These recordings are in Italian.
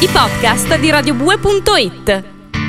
i podcast di radiobue.it.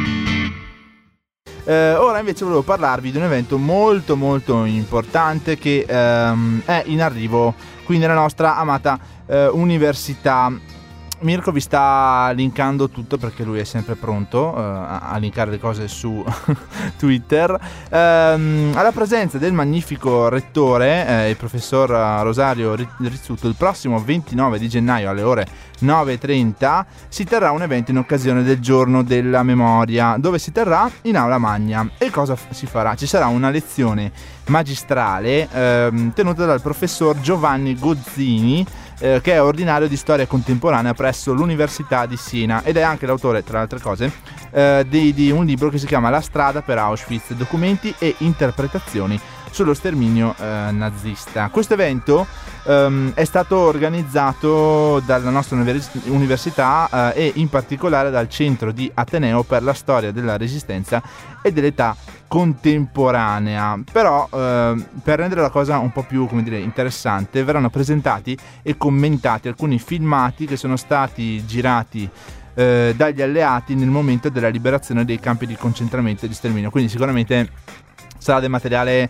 Ora invece volevo parlarvi di un evento molto molto importante che è in arrivo qui nella nostra amata università. Mirko vi sta linkando tutto perché lui è sempre pronto a linkare le cose su Twitter. Alla presenza del magnifico rettore, il professor Rosario Rizzuto, il prossimo 29 di gennaio alle ore 9:30 si terrà un evento in occasione del giorno della memoria, dove si terrà in aula magna. E cosa si farà? Ci sarà una lezione magistrale tenuta dal professor Giovanni Gozzini, che è ordinario di storia contemporanea presso l'Università di Siena ed è anche l'autore, tra le altre cose, di un libro che si chiama La strada per Auschwitz, documenti e interpretazioni sullo sterminio nazista. Questo evento è stato organizzato dalla nostra università e in particolare dal Centro di Ateneo per la storia della resistenza e dell'età contemporanea. Però per rendere la cosa un po' più, come dire, interessante, verranno presentati e commentati alcuni filmati che sono stati girati dagli alleati nel momento della liberazione dei campi di concentramento e di sterminio. Quindi sicuramente sarà del materiale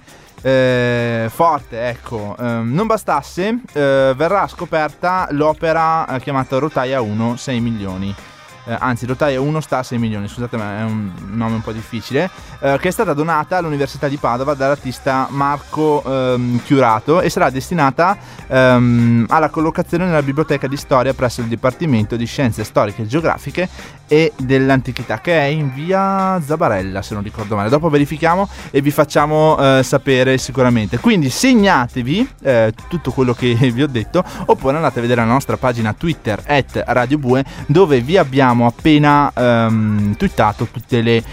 forte, ecco. Non bastasse, verrà scoperta l'opera chiamata Rotaia 1 6 milioni. Anzi, Rotaia 1 sta a 6 milioni, scusate, ma è un nome un po' difficile, che è stata donata all'Università di Padova dall'artista Marco Chiurato e sarà destinata alla collocazione nella biblioteca di storia presso il Dipartimento di Scienze Storiche e Geografiche e dell'Antichità, che è in via Zabarella, se non ricordo male. Dopo verifichiamo e vi facciamo sapere sicuramente. Quindi segnatevi tutto quello che vi ho detto, oppure andate a vedere la nostra pagina Twitter @radiobue, dove vi abbiamo appena twittato tutte le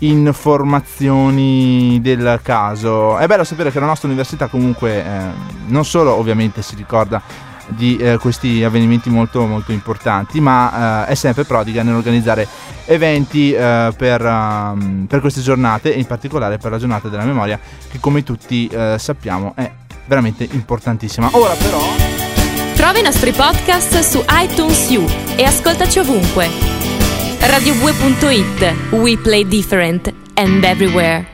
informazioni del caso. È bello sapere che la nostra università comunque non solo ovviamente si ricorda di questi avvenimenti molto molto importanti, ma è sempre prodiga nell'organizzare eventi per queste giornate, e in particolare per la giornata della memoria, che come tutti sappiamo è veramente importantissima. Ora però Trova i nostri podcast su iTunes U e ascoltaci ovunque. radiobue.it. We play different and everywhere.